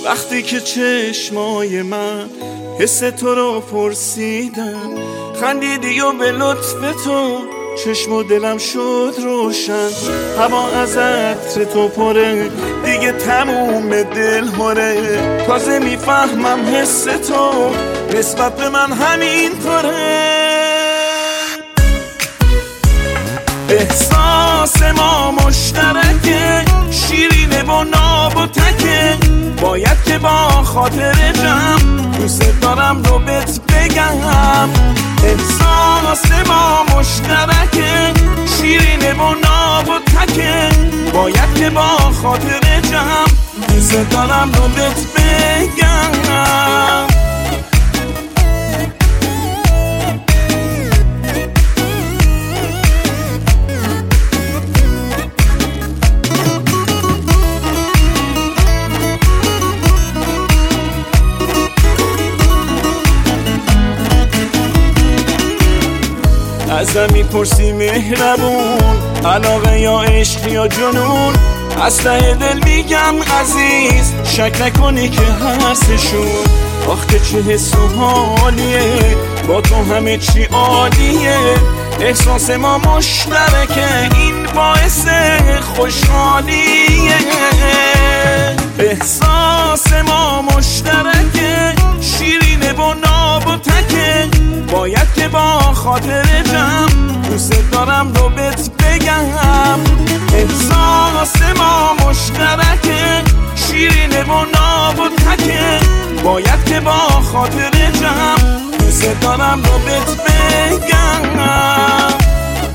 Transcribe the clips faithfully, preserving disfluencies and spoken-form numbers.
وقتی که چشمای من حس تو رو پرسیدم، خندیدی و به لطف تو چشم و دلم شد روشن. هوا از عطر تو پره، دیگه تموم دل هره. تازه میفهمم حس تو نسبت به من همین طوره. احساس ما مشترکه، شیرینه و ناب و تکه. باید که با خاطر جمع دوست دارم رو بهت بگم. احساس ما مشترکه، شیرینه و ناب و تکه. باید که با خاطر جمع دوست دارم رو بهت بگم. ازم میپرسی مهربون، علاقه یا عشق یا جنون؟ از ته دل میگم عزیز، شک نکنی که هستشون. آخ که چه حس و حالیه، با تو همه چی عالیه. احساس ما مشترکه، این باعث خوشحالیه. احساس ما مشترکه، شیرینه و ناب و تکه. باید که با خاطر جمع دوست دارم رو بهت بگم. احساس ما مشترکه، شیرینه و ناب و تکه. باید که با خاطر جمع دوست دارم رو بهت بگم.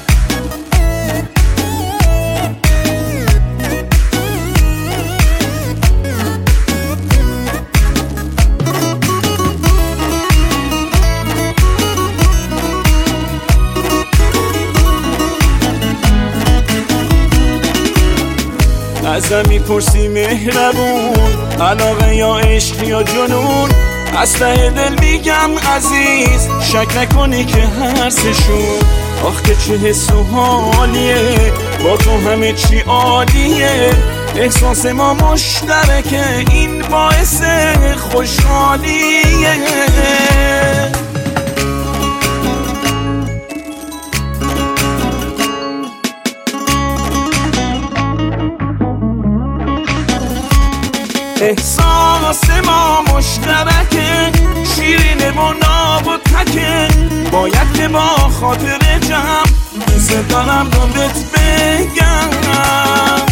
ازم میپرسی مهربون، علاقه یا عشق یا جنون؟ از ته دل میگم عزیز، شک نکنی که هستشون. آخ که چه حس و حالیه، با تو همه چی عالیه. احساس ما مشترکه، این باعث خوشحالیه. احساس ما مشترکه، شیرینه و ناب و تکه. باید که با خاطر جمع دوست دارم رو بهت بگم.